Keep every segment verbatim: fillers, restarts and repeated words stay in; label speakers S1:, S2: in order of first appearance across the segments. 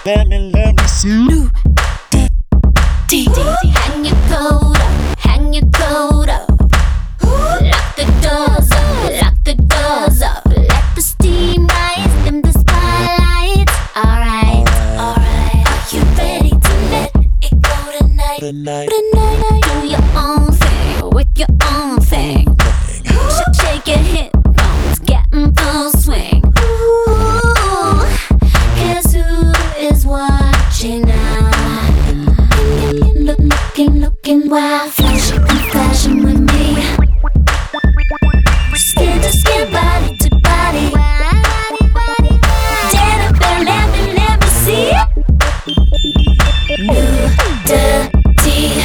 S1: Let me, let me see.
S2: New D D. Hang your coat up, hang your coat up. Lock the doors up, lock the doors up. Let the steam rise, dim the spotlights. Alright, alright. Are you ready to let it go tonight?
S1: Tonight.
S2: Tonight. Do your own thing with your own thing. Sh- Shake your hip bones, get in full swing. Ooh, guess who is watching now? Look, looking, looking wild, flashing, flashing with me. Skin to skin, body to body. Stand up and let me, let me see. Nudity.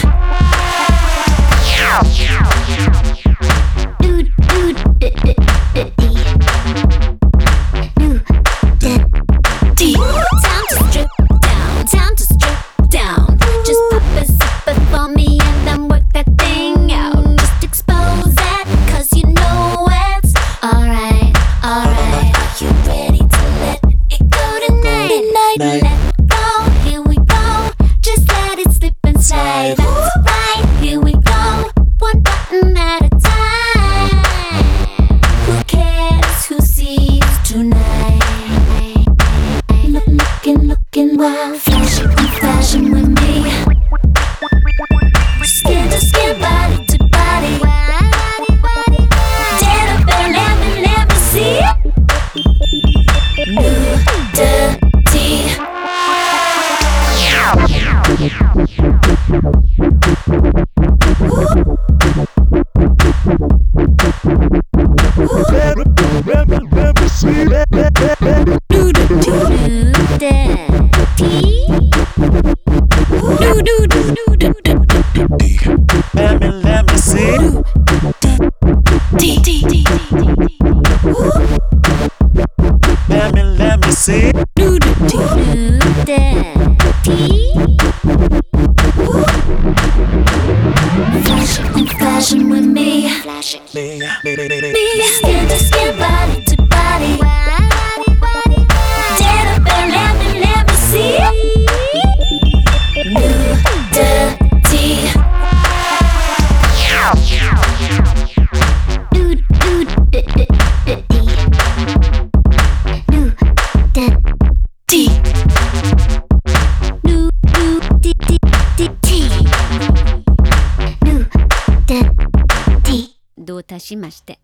S2: Nudity. Time to strip down, time to strip down. Just pop a zipper for me and then work that thing out. Just expose that, cause you know it's alright, alright. Are you ready to let it go tonight? Night, let go, here we go. Just let it slip and slide. That's right, here we go. One button at a time. Who cares who sees tonight? Look, looking, looking wild, flashing, flashing with me. Skin to skin, body to body. Stand up and let me, let me see. Nudity.
S1: Let me, let me see.
S2: Nudity.
S1: Let me, let me see. Let me, let me see.
S2: Flashing, flashing with me. Flashing.
S1: Me, me, me, me, me.
S2: Me, skin to skin, body to body. Stand up and let me, let me see. Nudity. Nudity. Nudity. どうたしまして。